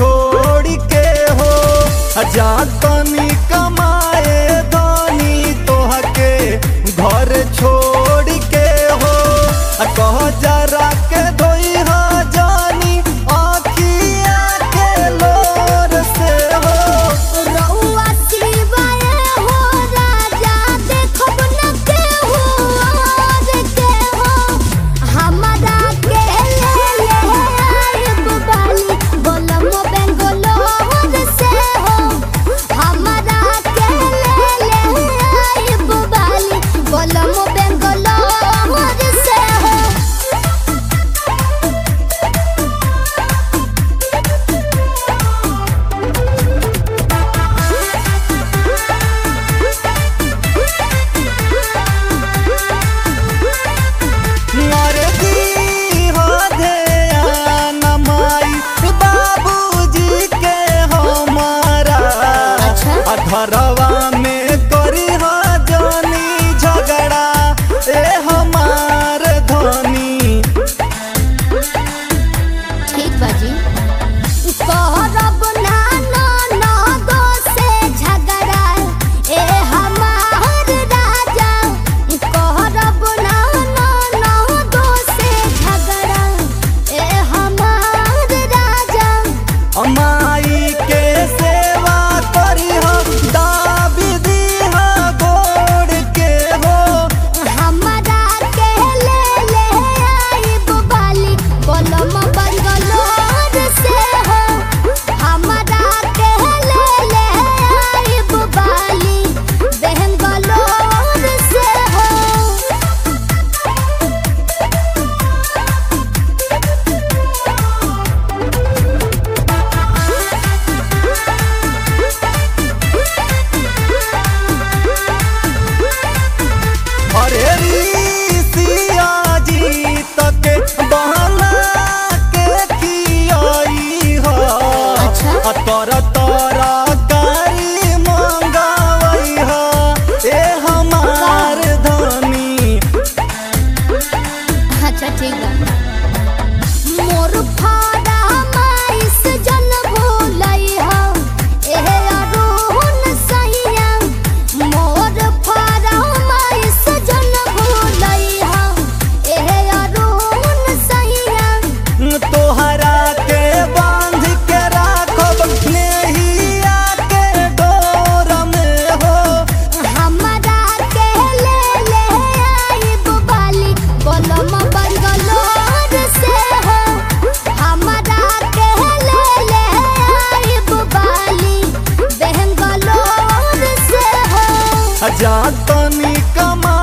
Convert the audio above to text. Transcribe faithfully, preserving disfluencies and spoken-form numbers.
छोड़ के हो जातनी कमाए धनी तोहके घर छोड़ के हो कह जरा के धोई हा जानी आखिया के लोर से हो रउआ सिवाय हो राजा देखब न केहू और के हो हमरा के ले ले आइब बाली बोलम बेंगलोर से हो हमरा के ले ले आइब बाली बोलम बेंगलोर से हो मर्जी हो ध्यान माई बाबूजी के हमारा अच्छा। घरवा में करी हो जानी झगड़ा ए हमार धनी ठीक बाजी कहरब ना ना ना दो से झगड़ा ए हमार राजा कहरब ना ना ना दो से झगड़ा ए हमार राजा माई के सेवा करी हो दाबी दी हो गोड़ के हो हमरा के ले ले आइब बाली बोलम बंगलोर से हो हमरा के ले ले आइब बाली बेंगलोर से हो अरे ऋषिया जी तक बहना के खियाई हो अच्छा। तर तर कारी मंगावई हो ए हमार धनी अच्छा ठीक बा मोर फाड़ा माइस जन भूलई हो एहे अरुण सैया मोर फाड़ा माइस जन भूलई हो एहे अरुण सैया तोहरा के बांध के राखब नेहिया के डोर में हो हमरा के ले ले आइब बाली बोलम बंगलोर से हो हमरा के ले ले आइब बाली बेंगलोर से हो जातनी कमा